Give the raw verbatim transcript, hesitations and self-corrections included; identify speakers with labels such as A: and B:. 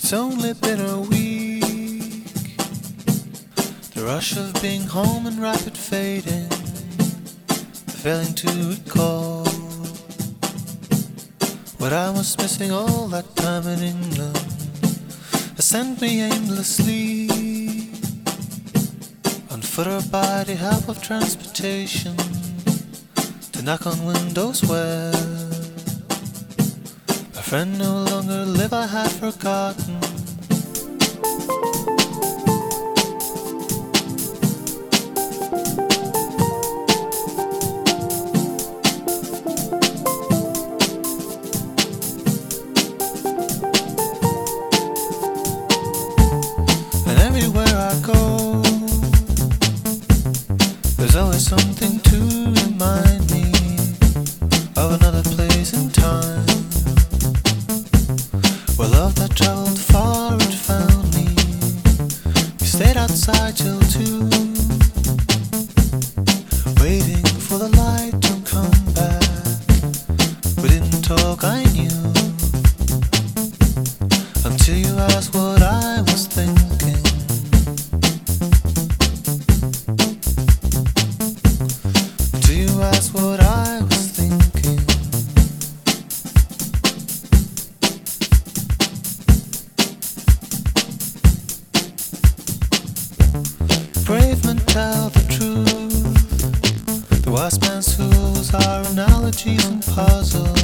A: It's only been a week. The rush of being home and rapid fading, the failing to recall what I was missing all that time in England has sent me aimlessly on foot or by the help of transportation to knock on windows where a friend no longer live. I had forgotten go. There's always something to remind me of another place and time where love that traveled far had found me. We stayed outside till two, waiting for the light to come back. We didn't talk, I knew, until you asked what I was thinking. That's what I was thinking. Brave men tell the truth. The wise man's tools are analogies and puzzles.